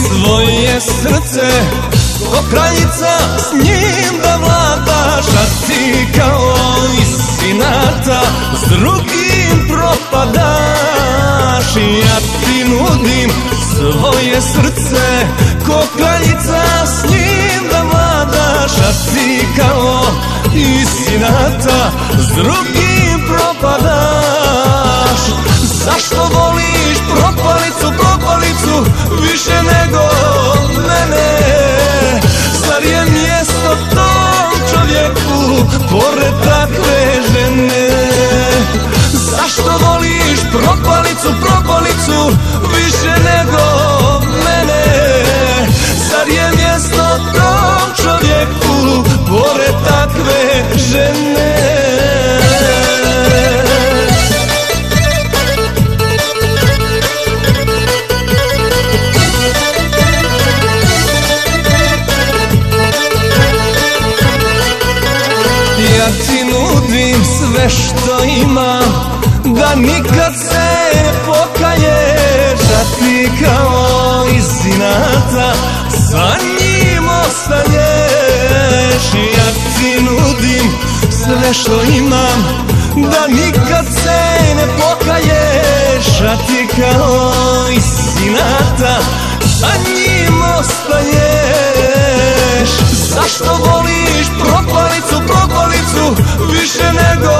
svoje srce ko kraljica, s njim da vladaš, a ti kao isinata s drugim propadaš. Ja ti nudim svoje srce ko kraljica, s njim da vladaš, a ti kao isinata s drugim propadaš. Zašto voliš propalicu, propalicu više nego mene? Zar je mjesto tom čovjeku pored takve žene? Zašto voliš propalicu, propalicu više nego mene? Zar je mjesto tom čovjeku pored takve žene? Ja ti nudim sve što imam, da nikad se ne pokaješ, a ti kao isinata sa njim ostaneš. Ja ti nudim sve što imam, da nikad se ne pokaješ, a ti kao isinata sa njim ostaneš. Zašto voliš propalicu, propalicu više nego